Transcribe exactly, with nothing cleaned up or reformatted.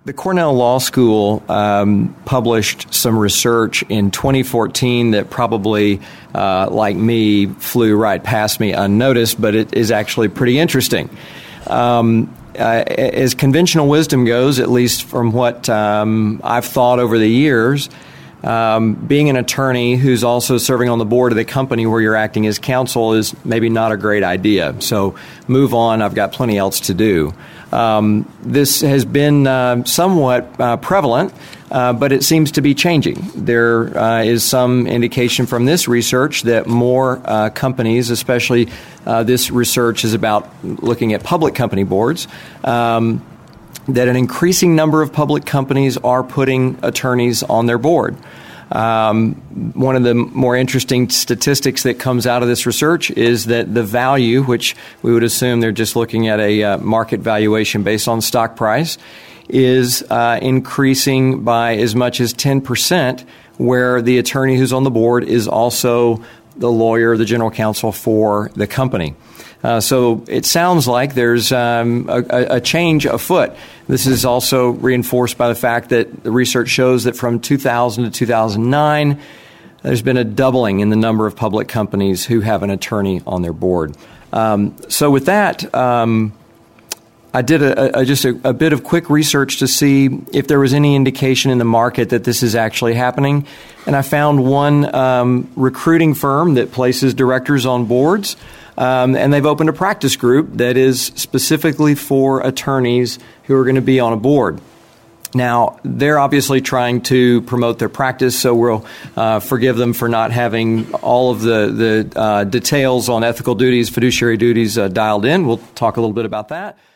The Cornell Law School um, published some research in twenty fourteen that probably, uh, like me, flew right past me unnoticed, but it is actually pretty interesting. Um, uh, as conventional wisdom goes, at least from what um, I've thought over the years, um, being an attorney who's also serving on the board of the company where you're acting as counsel is maybe not a great idea. So move on. I've got plenty else to do. Um, this has been uh, somewhat uh, prevalent, uh, but it seems to be changing. There uh, is some indication from this research that more uh, companies, especially uh, this research is about looking at public company boards, um, that an increasing number of public companies are putting attorneys on their board. Um, one of the more interesting statistics that comes out of this research is that the value, which we would assume they're just looking at a uh, market valuation based on stock price, is uh, increasing by as much as ten percent, where the attorney who's on the board is also the lawyer, the general counsel for the company. Uh, so it sounds like there's um, a, a change afoot. This is also reinforced by the fact that the research shows that from two thousand to two thousand nine, there's been a doubling in the number of public companies who have an attorney on their board. Um, so with that, um, I did a, a, just a, a bit of quick research to see if there was any indication in the market that this is actually happening. And I found one um, recruiting firm that places directors on boards. Um, and they've opened a practice group that is specifically for attorneys who are going to be on a board. Now, they're obviously trying to promote their practice, so we'll uh, forgive them for not having all of the, the uh, details on ethical duties, fiduciary duties uh, dialed in. We'll talk a little bit about that.